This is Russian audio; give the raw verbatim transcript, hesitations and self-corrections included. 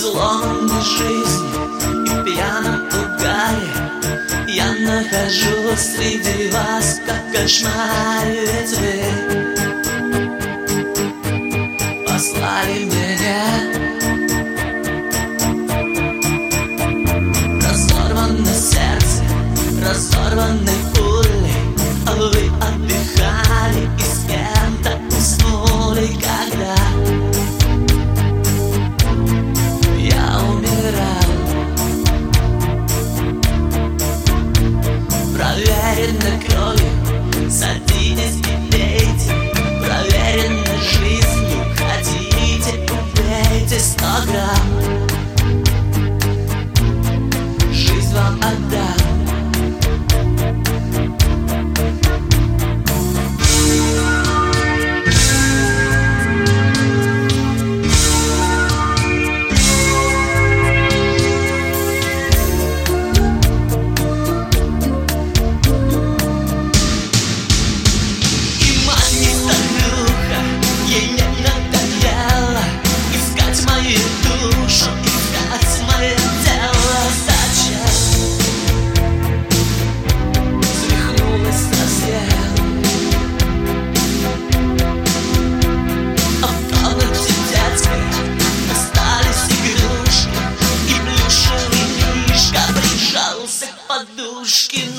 изломанной жизни и пьяном угаре я нахожусь среди вас, как в кошмаре. Ведь вы послали меня разорванное сердце, разорванной пулей, а вы отдыхали и с кем-то уснули, когда я умирал. Проверено кровью, садитесь и пейте, проверено жизнью, хотите, убейте. Сто грамм жизнь вам отдам. Подушки